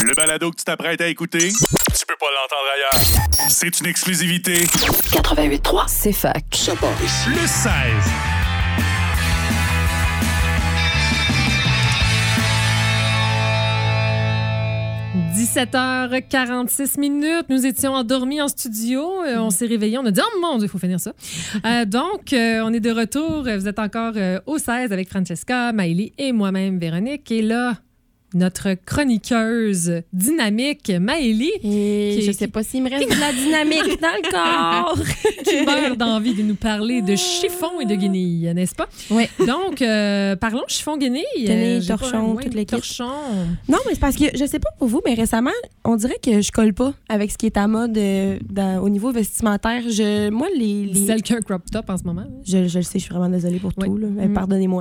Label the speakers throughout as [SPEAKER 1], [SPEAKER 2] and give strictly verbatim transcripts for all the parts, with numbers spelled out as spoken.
[SPEAKER 1] Le balado que tu t'apprêtes à écouter, tu peux pas l'entendre ailleurs. C'est une exclusivité.
[SPEAKER 2] quatre-vingt-huit point trois, c'est fac.
[SPEAKER 3] Ça part ici.
[SPEAKER 1] Le seize.
[SPEAKER 4] dix-sept heures quarante-six minutes. Nous étions endormis en studio. Euh, on s'est réveillés. On a dit, oh mon Dieu, il faut finir ça. Euh, donc, euh, on est de retour. Vous êtes encore euh, au seize avec Francesca, Maëlie et moi-même, Véronique. Et là, notre chroniqueuse dynamique, Maëlie.
[SPEAKER 5] Et
[SPEAKER 4] qui,
[SPEAKER 5] je sais pas s'il me reste de la dynamique dans le corps.
[SPEAKER 4] Qui meurt d'envie de nous parler de chiffon et de guenilles, n'est-ce pas?
[SPEAKER 5] Oui.
[SPEAKER 4] Donc, euh, parlons chiffon guenilles.
[SPEAKER 5] Guenilles,
[SPEAKER 4] Euh,
[SPEAKER 5] torchons,
[SPEAKER 4] pas, ouais,
[SPEAKER 5] toute l'équipe.
[SPEAKER 4] torchons.
[SPEAKER 5] Non, mais c'est parce que je sais pas pour vous, mais récemment, on dirait que je colle pas avec ce qui est à mode euh, dans- au niveau vestimentaire. Je, moi, les. les...
[SPEAKER 4] Celle qui a un crop top en ce moment.
[SPEAKER 5] Je, je le sais, je suis vraiment désolée pour
[SPEAKER 4] Oui.
[SPEAKER 5] tout. Là. Euh,
[SPEAKER 4] Mm.
[SPEAKER 5] Pardonnez-moi.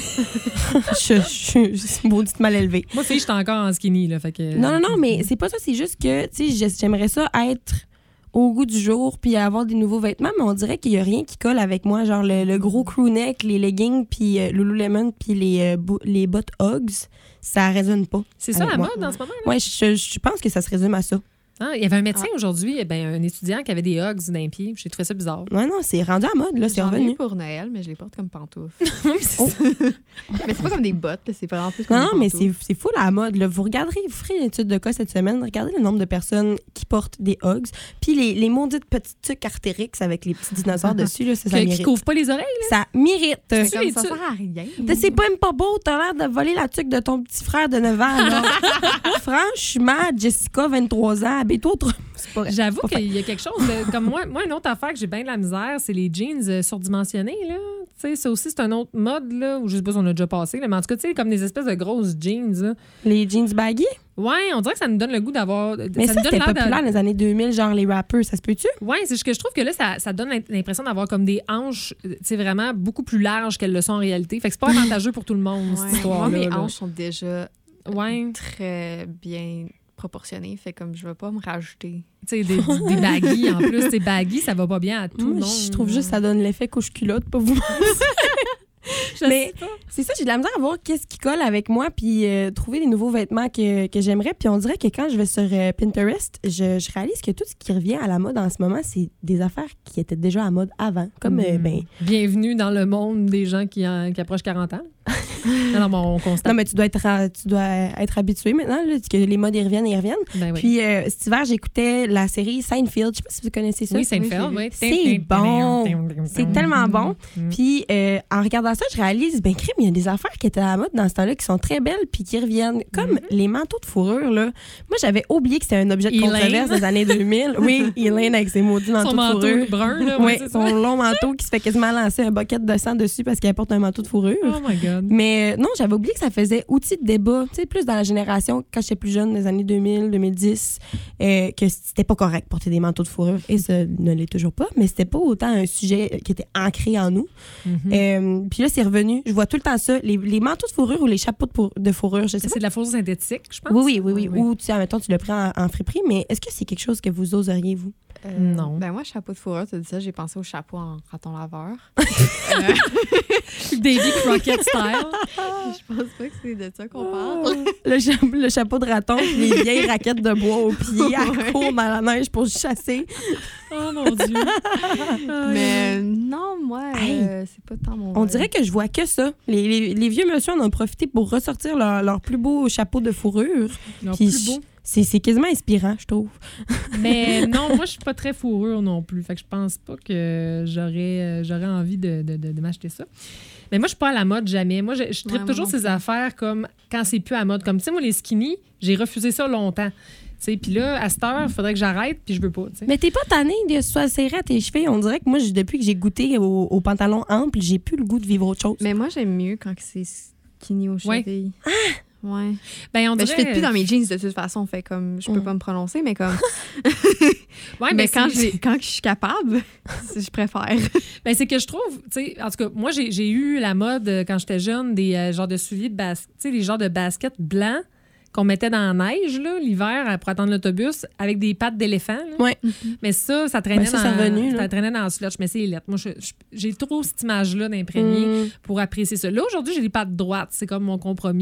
[SPEAKER 5] je, je, je, je suis une maudite mal élevée.
[SPEAKER 4] Moi, fille, j'étais encore en skinny, là. Fait que...
[SPEAKER 5] Non, non, non, mais c'est pas ça. C'est juste que, tu sais, j'aimerais ça être au goût du jour puis avoir des nouveaux vêtements, mais on dirait qu'il y a rien qui colle avec moi. Genre le, le gros crew neck, les leggings, puis euh, Lululemon, puis les, euh, bo- les bottes Uggs, ça résonne pas.
[SPEAKER 4] C'est ça
[SPEAKER 5] avec
[SPEAKER 4] la
[SPEAKER 5] moi.
[SPEAKER 4] mode en ce moment? Là?
[SPEAKER 5] Ouais, je, je pense que ça se résume à ça.
[SPEAKER 4] Ah, il y avait un médecin aujourd'hui, eh ben, un étudiant qui avait des hugs dans les pieds. J'ai trouvé ça bizarre.
[SPEAKER 5] Ouais, non, c'est rendu à mode, là, c'est
[SPEAKER 6] J'en ai
[SPEAKER 5] revenu.
[SPEAKER 6] eu pour Noël, mais je les porte comme pantoufles.
[SPEAKER 4] Oui, c'est ça.
[SPEAKER 6] Mais c'est pas comme des bottes, là, c'est vraiment plus comme
[SPEAKER 5] Non, non,
[SPEAKER 6] des
[SPEAKER 5] mais
[SPEAKER 6] pantoufles.
[SPEAKER 5] c'est c'est fou la mode. Là. Vous regarderez, vous ferez une étude de cas cette semaine, regardez le nombre de personnes qui portent des Uggs, puis les, les maudites petites tuques Artérix avec les petits dinosaures dessus, là, ça, ça
[SPEAKER 4] Que- qui
[SPEAKER 5] mérite.
[SPEAKER 4] couvre pas les oreilles.
[SPEAKER 5] Ça mérite.
[SPEAKER 6] C'est comme
[SPEAKER 4] les
[SPEAKER 6] ça
[SPEAKER 4] tu-
[SPEAKER 6] sert à rien.
[SPEAKER 5] T'sais, C'est pas même pas beau, t'as l'air de voler la tuque de ton petit frère de neuf ans. là. Franchement, Jessica, vingt-trois ans, habille-toi autre. C'est pas vrai.
[SPEAKER 4] J'avoue
[SPEAKER 5] Pas
[SPEAKER 4] qu'il y a quelque chose de, comme moi, moi, une autre affaire que j'ai bien de la misère, c'est les jeans euh, surdimensionnés, là. Tu sais, ça aussi, c'est un autre mode, là, où je sais pas si on a déjà passé, là, mais en tout cas, tu sais, comme des espèces de grosses jeans, là.
[SPEAKER 5] Les jeans baggy?
[SPEAKER 4] Ouais, on dirait que ça nous donne le goût d'avoir.
[SPEAKER 5] Mais ça,
[SPEAKER 4] nous donne
[SPEAKER 5] c'était
[SPEAKER 4] l'air de-
[SPEAKER 5] populaire dans les années deux mille, genre les rappers, ça se peut-tu?
[SPEAKER 4] Ouais, c'est juste que je trouve que là, ça, ça donne l'impression d'avoir comme des hanches, euh, tu sais, vraiment beaucoup plus larges qu'elles le sont en réalité. Fait que c'est pas avantageux pour tout le monde, cette
[SPEAKER 6] Ouais. Moi,
[SPEAKER 4] histoire-là.
[SPEAKER 6] mes
[SPEAKER 4] là.
[SPEAKER 6] hanches sont déjà
[SPEAKER 4] Ouais,
[SPEAKER 6] très bien proportionnées, fait comme je vais pas me rajouter.
[SPEAKER 4] tu sais, des, des baggy en plus. Des baggy, ça va pas bien à tout le
[SPEAKER 5] Moi,
[SPEAKER 4] monde.
[SPEAKER 5] je trouve juste que ça donne l'effet couche-culotte, pas vous.
[SPEAKER 4] Je
[SPEAKER 5] Mais
[SPEAKER 4] sais pas.
[SPEAKER 5] c'est ça, j'ai de la misère à voir qu'est-ce qui colle avec moi, puis euh, trouver des nouveaux vêtements que, que j'aimerais. Puis on dirait que quand je vais sur euh, Pinterest, je, je réalise que tout ce qui revient à la mode en ce moment, c'est des affaires qui étaient déjà à mode avant. Comme, euh,
[SPEAKER 4] Mm.
[SPEAKER 5] ben,
[SPEAKER 4] Bienvenue dans le monde des gens qui, en- qui approchent quarante ans. non, non, bon, on constate.
[SPEAKER 5] non, mais tu dois être, ra- tu dois être habitué maintenant, là, que les modes, ils reviennent, ils reviennent.
[SPEAKER 4] Ben oui.
[SPEAKER 5] Puis euh, cet hiver, j'écoutais la série Seinfeld. Je sais pas si vous connaissez ça.
[SPEAKER 4] oui, Seinfeld,
[SPEAKER 6] Oui,
[SPEAKER 4] oui.
[SPEAKER 5] C'est bon. C'est tellement bon.
[SPEAKER 4] Mm.
[SPEAKER 5] Puis euh, en regardant ça, je réalise, ben crime, il y a des affaires qui étaient à la mode dans ce temps-là qui sont très belles puis qui reviennent. Comme
[SPEAKER 4] Mm-hmm.
[SPEAKER 5] les manteaux de fourrure, là. Moi, j'avais oublié que c'était un objet de
[SPEAKER 4] Elaine.
[SPEAKER 5] controverse des années deux mille. Oui, Elaine avec ses maudits manteaux
[SPEAKER 4] Son
[SPEAKER 5] de
[SPEAKER 4] manteau
[SPEAKER 5] fourrure.
[SPEAKER 4] brun, là.
[SPEAKER 5] Oui,
[SPEAKER 4] ouais, c'est
[SPEAKER 5] son
[SPEAKER 4] ça.
[SPEAKER 5] long manteau qui se fait quasiment lancer un bucket de sang dessus parce qu'elle porte un manteau de fourrure.
[SPEAKER 4] Oh my God.
[SPEAKER 5] Mais euh, non, j'avais oublié que ça faisait outil de débat, tu sais, plus dans la génération, quand j'étais plus jeune, les années deux mille, deux mille dix, euh, que c'était pas correct de porter des manteaux de fourrure, et ça ne l'est toujours pas, mais c'était pas autant un sujet qui était ancré en nous.
[SPEAKER 4] Mhm.
[SPEAKER 5] Euh, puis là, c'est revenu. Je vois tout le temps ça. Les, les manteaux de fourrure ou les chapeaux de, pour- de fourrure, je sais
[SPEAKER 4] C'est
[SPEAKER 5] pas.
[SPEAKER 4] de la fourrure synthétique, je pense.
[SPEAKER 5] Oui, oui, oui, oui. Ou, tu sais, admettons, tu le prends en, en friperie, mais est-ce que c'est quelque chose que vous oseriez, vous?
[SPEAKER 6] Euh,
[SPEAKER 4] Non.
[SPEAKER 6] Ben moi, chapeau de fourrure, tu as dit ça, j'ai pensé au chapeau en raton laveur.
[SPEAKER 4] Davy Crockett style.
[SPEAKER 6] Je pense pas que c'est de ça qu'on parle.
[SPEAKER 5] Le, cha- le chapeau de raton, puis les vieilles raquettes de bois aux pieds, à
[SPEAKER 6] Ouais.
[SPEAKER 5] court dans la neige pour chasser.
[SPEAKER 4] Oh mon Dieu.
[SPEAKER 6] Mais non, moi, euh, c'est pas tant mon
[SPEAKER 5] On
[SPEAKER 6] vibe.
[SPEAKER 5] dirait que je vois que ça. Les, les, les vieux monsieur en ont profité pour ressortir leur, leur plus beau chapeau de fourrure.
[SPEAKER 4] Non,
[SPEAKER 5] Puis
[SPEAKER 4] plus beau.
[SPEAKER 5] C'est, c'est quasiment inspirant, je trouve.
[SPEAKER 4] Mais non, moi, je suis pas très fourrure non plus. Fait que je pense pas que j'aurais, euh, j'aurais envie de, de, de, de m'acheter ça. Mais moi, je suis pas à la mode jamais. Moi, je, je tripe
[SPEAKER 6] Ouais, moi
[SPEAKER 4] toujours
[SPEAKER 6] non
[SPEAKER 4] ces affaires comme quand c'est plus à mode. Comme, tu sais, moi, les skinny, j'ai refusé ça longtemps. Tu sais, puis là, à cette heure, il faudrait que j'arrête, puis je veux pas, tu sais.
[SPEAKER 5] Mais t'es pas tanné de se faire serrer à tes chevilles. On dirait que moi, j'ai- depuis que j'ai goûté au, au pantalon ample, j'ai plus le goût de vivre autre chose.
[SPEAKER 6] Mais moi, j'aime mieux quand c'est skinny aux
[SPEAKER 4] Ouais.
[SPEAKER 6] chevilles. Ouais.
[SPEAKER 4] Ben, on
[SPEAKER 6] Ben, je
[SPEAKER 4] dirait...
[SPEAKER 6] fais plus dans mes jeans de toute façon, fait comme je peux
[SPEAKER 5] Mm.
[SPEAKER 6] pas me prononcer, mais comme.
[SPEAKER 4] Ouais,
[SPEAKER 6] mais
[SPEAKER 4] mais
[SPEAKER 6] quand,
[SPEAKER 4] c'est-
[SPEAKER 6] j'ai- quand je suis capable, je préfère.
[SPEAKER 4] Ben, c'est que je trouve, tu sais, en tout cas, moi, j'ai j'ai eu la mode euh, quand j'étais jeune, des euh, genres de souliers de basket, tu sais, les genres de baskets blancs qu'on mettait dans la neige, là, l'hiver, euh, pour attendre l'autobus, avec des pattes d'éléphant. là.
[SPEAKER 5] Ouais.
[SPEAKER 4] Mais ça, ça traînait
[SPEAKER 5] Ben, ça,
[SPEAKER 4] dans
[SPEAKER 5] c'est revenu, là.
[SPEAKER 4] ça traînait dans le slotch, mais c'est lettre. Moi, je- je- j'ai trop cette image-là d'imprégner
[SPEAKER 5] Mm.
[SPEAKER 4] pour apprécier ça. Là, aujourd'hui, j'ai des pattes droites. C'est comme mon compromis.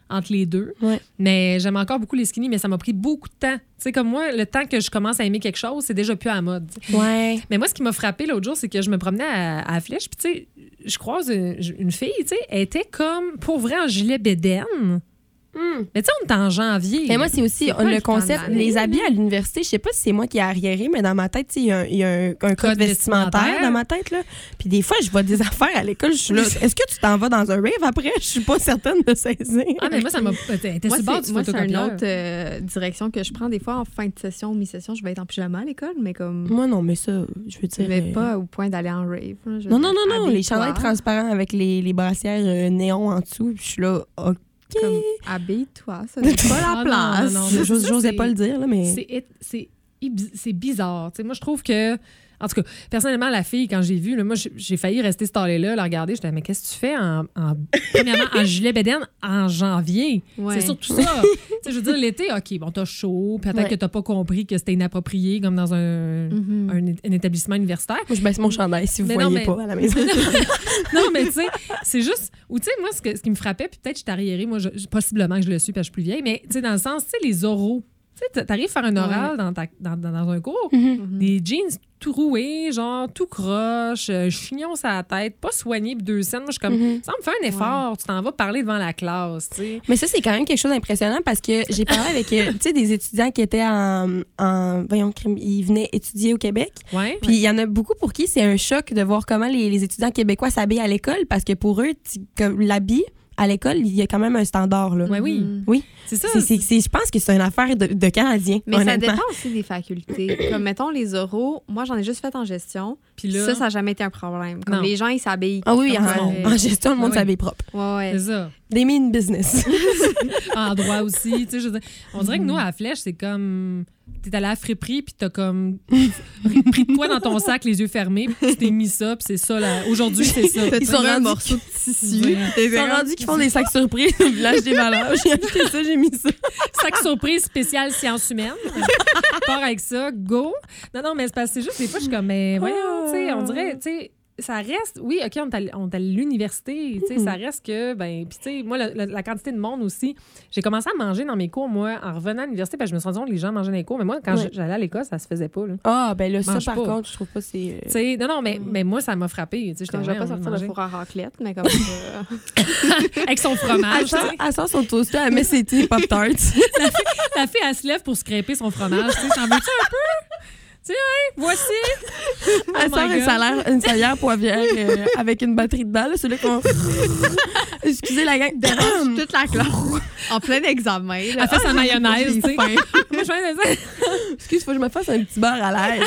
[SPEAKER 4] entre les deux.
[SPEAKER 5] Ouais.
[SPEAKER 4] Mais j'aime encore beaucoup les skinny, mais ça m'a pris beaucoup de temps. Tu sais, comme moi, le temps que je commence à aimer quelque chose, c'est déjà plus à la mode.
[SPEAKER 5] Ouais.
[SPEAKER 4] Mais moi, ce qui m'a frappé l'autre jour, c'est que je me promenais à, à la Flèche, puis tu sais, je croise une, une fille, tu sais, elle était comme, pour vrai, en gilet bédaine. Mm. Mais tu sais, on est en janvier.
[SPEAKER 5] Et moi, c'est aussi
[SPEAKER 6] C'est
[SPEAKER 5] on, le
[SPEAKER 6] pas le
[SPEAKER 5] concept,
[SPEAKER 6] temps de
[SPEAKER 5] les
[SPEAKER 6] l'année.
[SPEAKER 5] habits à l'université, je sais pas si c'est moi qui ai arriéré, mais dans ma tête, tu sais, il y a un, il y a un, un code,
[SPEAKER 4] Code
[SPEAKER 5] vestimentaire,
[SPEAKER 4] vestimentaire.
[SPEAKER 5] dans ma tête. Là. Puis des fois, je vois des affaires à l'école, je suis là, est-ce que tu t'en vas dans un rave après? Je suis pas certaine de saisir.
[SPEAKER 4] Ah, mais moi, ça m'a. T'es
[SPEAKER 6] Moi,
[SPEAKER 4] sur le bord
[SPEAKER 6] c'est,
[SPEAKER 4] du
[SPEAKER 6] moi, c'est une
[SPEAKER 4] photocopieur.
[SPEAKER 6] autre euh, direction que je prends. Des fois, en fin de session ou mi-session, je vais être en pyjama à l'école, mais comme
[SPEAKER 5] Moi, non, mais ça, je veux
[SPEAKER 6] je
[SPEAKER 5] dire...
[SPEAKER 6] vais
[SPEAKER 5] euh,
[SPEAKER 6] pas au point d'aller en rave. là. Je
[SPEAKER 5] Non,
[SPEAKER 6] vais
[SPEAKER 5] non, non, non,
[SPEAKER 6] habille-toi.
[SPEAKER 5] les chandails transparents avec les, les brassières euh, néons en dessous, puis je suis là, OK.
[SPEAKER 6] Comme, habille-toi, ça n'est pas
[SPEAKER 4] Ah,
[SPEAKER 6] la
[SPEAKER 4] non,
[SPEAKER 6] place.
[SPEAKER 4] non, non.
[SPEAKER 5] Je- j'ose-
[SPEAKER 4] Ça,
[SPEAKER 5] J'osais
[SPEAKER 4] c'est-
[SPEAKER 5] pas le dire, là, mais...
[SPEAKER 4] C'est, c'est, c'est bizarre. Tu sais, moi, je trouve que. En tout cas, personnellement, la fille, quand j'ai vu, là, moi, j'ai, j'ai failli rester stallée-là, la regarder. J'étais, mais qu'est-ce que tu fais en, en- premièrement, en gilet bédaine en janvier?
[SPEAKER 6] Ouais.
[SPEAKER 4] C'est surtout ça. Tu sais, je veux dire, l'été, OK, bon, t'as chaud. Peut-être
[SPEAKER 5] Ouais.
[SPEAKER 4] que t'as pas compris que c'était inapproprié, comme dans un,
[SPEAKER 6] Mhm.
[SPEAKER 4] un, un établissement universitaire.
[SPEAKER 5] Moi, je baisse mon chandail si vous
[SPEAKER 4] Mais non,
[SPEAKER 5] voyez
[SPEAKER 4] mais-
[SPEAKER 5] pas à la maison.
[SPEAKER 4] Non, mais tu sais, c'est juste. Ou tu sais, moi, ce, que- ce qui me frappait, puis peut-être je suis arriérée, moi, je- possiblement que je le suis parce que je suis plus vieille, mais tu sais, dans le sens, tu sais, les oraux. Tu sais, t'arrives à faire un oral dans, ta- dans, dans, dans un cours,
[SPEAKER 6] Mhm.
[SPEAKER 4] des jeans tout roués, genre tout croche, euh, chignon sur la tête, pas soigné, puis deux scènes. Moi, je suis comme,
[SPEAKER 5] Mhm.
[SPEAKER 4] ça me fait un effort, tu t'en vas parler devant la classe, tu sais.
[SPEAKER 5] Mais ça, c'est quand même quelque chose d'impressionnant parce que j'ai parlé avec euh, tu sais, des étudiants qui étaient en, en. Voyons, crime, ils venaient étudier au Québec.
[SPEAKER 4] Ouais.
[SPEAKER 5] Puis il y en a beaucoup pour qui c'est un choc de voir comment les, les étudiants québécois s'habillent à l'école parce que pour eux, tu- comme l'habit à l'école, il y a quand même un standard. Là.
[SPEAKER 4] Ouais, oui.
[SPEAKER 6] Mhm.
[SPEAKER 5] Oui.
[SPEAKER 4] C'est ça.
[SPEAKER 5] C'est- c'est- c'est- je pense que c'est une affaire de, de Canadiens.
[SPEAKER 6] Mais ça
[SPEAKER 5] honnêtement.
[SPEAKER 6] dépend aussi des facultés. Comme, mettons, les oraux, moi, j'en ai juste fait en gestion.
[SPEAKER 4] Puis là,
[SPEAKER 6] Ça, ça n'a jamais été un problème. Comme
[SPEAKER 4] Non.
[SPEAKER 6] les gens, ils s'habillent.
[SPEAKER 5] Ah oui,
[SPEAKER 6] comme
[SPEAKER 5] en,
[SPEAKER 6] ça.
[SPEAKER 5] en gestion, le monde
[SPEAKER 4] Ah oui.
[SPEAKER 5] s'habille propre.
[SPEAKER 6] Ouais, ouais.
[SPEAKER 4] c'est ça.
[SPEAKER 5] They mean business.
[SPEAKER 4] En droit aussi, tu sais, je veux dire, on dirait que nous, à la Flèche, c'est comme... T'es allé à la friperie, puis t'as comme pris de quoi dans ton sac, les yeux fermés, puis tu t'es mis ça, puis c'est ça, là. Aujourd'hui, c'est ça.
[SPEAKER 5] Ils sont
[SPEAKER 6] un
[SPEAKER 5] rendus
[SPEAKER 6] morceau de tissu.
[SPEAKER 4] Ouais.
[SPEAKER 5] Ils sont rendus qu'ils font des sacs surprises au village des valeurs. J'ai acheté ça, j'ai mis ça.
[SPEAKER 4] Sac surprise spécial sciences humaines. Pars avec ça, go. Non, non, mais c'est parce que c'est juste, des fois, je suis comme, mais voyons, tu sais, on dirait, tu sais, ça reste, oui, OK, on est à, on est à l'université, tu sais, ça reste que, ben, puis tu sais, moi, la, la- la quantité de monde aussi, j'ai commencé à manger dans mes cours, moi, en revenant à l'université, parce que je me suis rendu compte que les gens mangeaient dans les cours, mais moi, quand
[SPEAKER 5] Ouais.
[SPEAKER 4] j'allais à l'école, ça se faisait pas, là.
[SPEAKER 5] Ah, ben là, ça,
[SPEAKER 4] Mange
[SPEAKER 5] par
[SPEAKER 4] pas.
[SPEAKER 5] contre, je trouve pas c'est.
[SPEAKER 4] Tu sais, non, non, mais, mais moi, ça m'a frappé, tu sais, j'étais
[SPEAKER 6] Comme, je vais pas
[SPEAKER 4] vraiment
[SPEAKER 6] sortir le
[SPEAKER 4] manger.
[SPEAKER 6] four à raclette, mais comme ça.
[SPEAKER 4] Avec son
[SPEAKER 5] Elle
[SPEAKER 4] fromage, tu
[SPEAKER 5] sort,
[SPEAKER 4] sais.
[SPEAKER 5] elle sort son toaster, elle met ses tea Pop-Tarts.
[SPEAKER 4] La fille, elle se lève pour scraper son fromage, tu sais, j'en veux-tu un peu? Tu sais, hein, voici.
[SPEAKER 5] Elle
[SPEAKER 4] Oh
[SPEAKER 5] sort
[SPEAKER 4] my
[SPEAKER 5] une,
[SPEAKER 4] God.
[SPEAKER 5] salaire, une salière poivrière euh, avec une batterie dedans. là, Celui qu'on. Excusez la gang.
[SPEAKER 6] Dérange toute la classe. En plein examen.
[SPEAKER 4] Elle fait sa mayonnaise, tu sais. Moi, je fais ça.
[SPEAKER 5] Excuse, faut que je me fasse un petit beurre à l'air.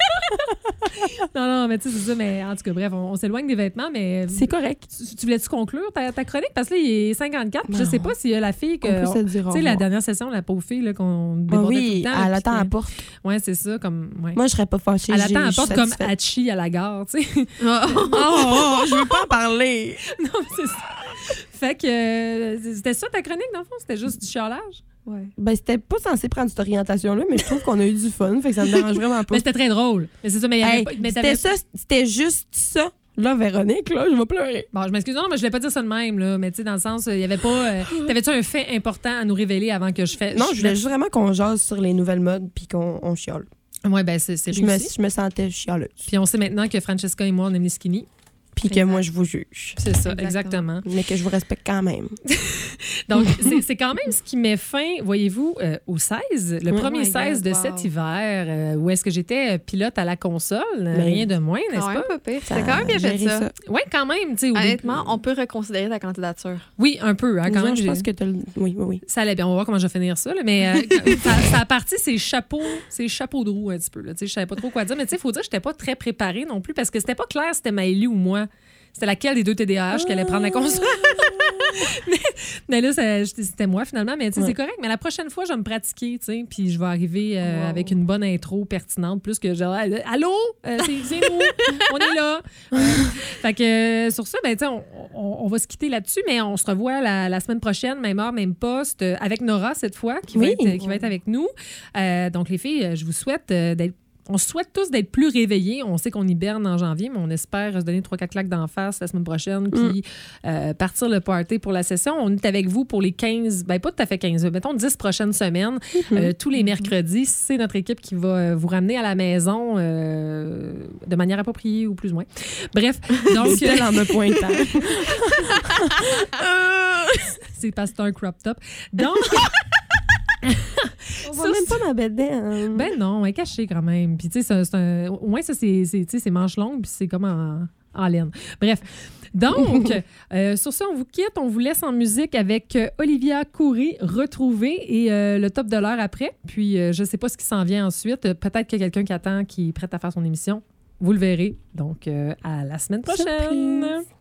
[SPEAKER 4] Non, non, mais tu sais, c'est ça. Mais en tout cas, bref, on, on s'éloigne des vêtements, mais.
[SPEAKER 5] C'est correct.
[SPEAKER 4] Tu, tu voulais-tu conclure ta, ta chronique? Parce que là, il est cinquante-quatre. Puis je
[SPEAKER 5] Non.
[SPEAKER 4] sais pas s'il y a la fille que.
[SPEAKER 5] On peut se dire au
[SPEAKER 4] Tu sais, la
[SPEAKER 5] revoir.
[SPEAKER 4] dernière session, la pauvre fille là, qu'on
[SPEAKER 5] Ah
[SPEAKER 4] débordait tout
[SPEAKER 5] oui,
[SPEAKER 4] le temps.
[SPEAKER 5] elle
[SPEAKER 4] là,
[SPEAKER 5] attend à
[SPEAKER 4] puis
[SPEAKER 5] la porte.
[SPEAKER 4] que- Ouais, c'est ça. Comme, ouais.
[SPEAKER 5] Moi, je serais pas fâchée.
[SPEAKER 4] Elle
[SPEAKER 5] j'ai-
[SPEAKER 4] attend à la
[SPEAKER 5] je suis
[SPEAKER 4] porte comme
[SPEAKER 5] satisfaite.
[SPEAKER 4] Hachi à la gare, tu sais.
[SPEAKER 5] Oh, oh, je veux pas en parler.
[SPEAKER 4] Non, mais c'est ça. Fait que euh, c'était ça ta chronique, dans le fond? C'était juste du chiolage?
[SPEAKER 6] Ouais.
[SPEAKER 5] Ben, c'était pas censé prendre cette orientation-là, mais je trouve qu'on a eu du fun, fait que ça me dérange vraiment pas.
[SPEAKER 4] Mais c'était très drôle. Mais c'est ça, mais il y avait
[SPEAKER 5] Hey,
[SPEAKER 4] pas. Mais
[SPEAKER 5] c'était
[SPEAKER 4] t'avais-
[SPEAKER 5] ça, c'était juste ça. Là, Véronique, là, je vais pleurer.
[SPEAKER 4] Bon, je m'excuse, non, mais je voulais pas dire ça de même, là. Mais tu sais, dans le sens, il y avait pas. euh, T'avais-tu un fait important à nous révéler avant que je fasse.
[SPEAKER 5] Non, je voulais juste vraiment qu'on jase sur les nouvelles modes puis qu'on on chiale.
[SPEAKER 4] Ouais, ben, c'est c'est
[SPEAKER 5] Je me,
[SPEAKER 4] réussi.
[SPEAKER 5] je me sentais chialeuse.
[SPEAKER 4] Puis on sait maintenant que Francesca et moi, on aime les skinny.
[SPEAKER 5] Puis que
[SPEAKER 6] Exact.
[SPEAKER 5] moi, je vous juge.
[SPEAKER 4] C'est ça,
[SPEAKER 6] Exactement.
[SPEAKER 4] exactement.
[SPEAKER 5] Mais que je vous respecte quand même.
[SPEAKER 4] Donc, c'est- c'est quand même ce qui met fin, voyez-vous, euh, au seize, le
[SPEAKER 5] Oh
[SPEAKER 4] premier
[SPEAKER 6] my
[SPEAKER 4] seize
[SPEAKER 6] God,
[SPEAKER 4] de
[SPEAKER 6] wow.
[SPEAKER 4] cet hiver, euh, où est-ce que j'étais euh, pilote à la console, euh,
[SPEAKER 5] Mais-
[SPEAKER 4] rien de moins, n'est-ce
[SPEAKER 6] Quand
[SPEAKER 4] pas?
[SPEAKER 6] même pas pire.
[SPEAKER 5] Ça
[SPEAKER 6] C'était quand même bien fait,
[SPEAKER 5] gérer
[SPEAKER 6] ça.
[SPEAKER 4] Oui, quand même, tu sais. au
[SPEAKER 6] Honnêtement,
[SPEAKER 4] début-
[SPEAKER 6] on peut reconsidérer ta candidature.
[SPEAKER 4] Oui, un peu, hein, quand
[SPEAKER 5] Disons,
[SPEAKER 4] même.
[SPEAKER 5] je
[SPEAKER 4] j'ai-
[SPEAKER 5] pense que t'as le... Oui, oui, oui.
[SPEAKER 4] Ça allait bien. On va voir comment je vais finir ça. Là. Mais euh, ça, ça a parti ces chapeaux, ces chapeaux de roue un petit peu. Là. Tu sais, je savais pas trop quoi dire. Mais il faut dire que je n'étais pas très préparée non plus parce que c'était pas clair si c'était Maëlie ou moi. C'était laquelle des deux T D A H qui allait prendre la console. mais, mais là, ça- c'était moi finalement. Mais tu sais,
[SPEAKER 5] Ouais.
[SPEAKER 4] c'est correct. Mais la prochaine fois, je vais me pratiquer. tu sais, Puis je vais arriver euh,
[SPEAKER 6] Wow.
[SPEAKER 4] avec une bonne intro pertinente. Plus que genre, allô, Euh, c'est c'est nous, on est là. Euh, fait que euh, sur ça, ben, tu sais, on, on- on va se quitter là-dessus. Mais on se revoit la, la semaine prochaine, même heure, même poste, euh, avec Nora cette fois, qui,
[SPEAKER 5] Oui.
[SPEAKER 4] va, être, qui va être avec nous. Euh, donc, les filles, euh, je vous souhaite euh, d'être on souhaite tous d'être plus réveillés. On sait qu'on hiberne en janvier, mais on espère se donner trois quatre claques d'en face la semaine prochaine, puis mm. euh, partir le party pour la session. On est avec vous pour les quinze, ben pas tout à fait quinze, mettons dix prochaines semaines. Mm-hmm. Euh, tous les mercredis, c'est notre équipe qui va vous ramener à la maison euh, de manière appropriée ou plus ou moins. Bref, donc...
[SPEAKER 5] Elle en me pointant.
[SPEAKER 4] C'est parce que c'est un crop top. Donc...
[SPEAKER 5] On voit même pas ma bedaine.
[SPEAKER 4] Ben non, elle est cachée quand même. Puis tu sais, c'est, c'est un... au moins ça, c'est, c'est, c'est manches longues, puis c'est comme en, en laine. Bref. Donc, euh, sur ça, on vous quitte. On vous laisse en musique avec euh, Olivia Coury, Retrouvée, et euh, le top de l'heure après. Puis, euh, je sais pas ce qui s'en vient ensuite. Euh, peut-être qu'il y a quelqu'un qui attend, qui est prêt à faire son émission. Vous le verrez. Donc, euh, à la semaine prochaine. Surprise.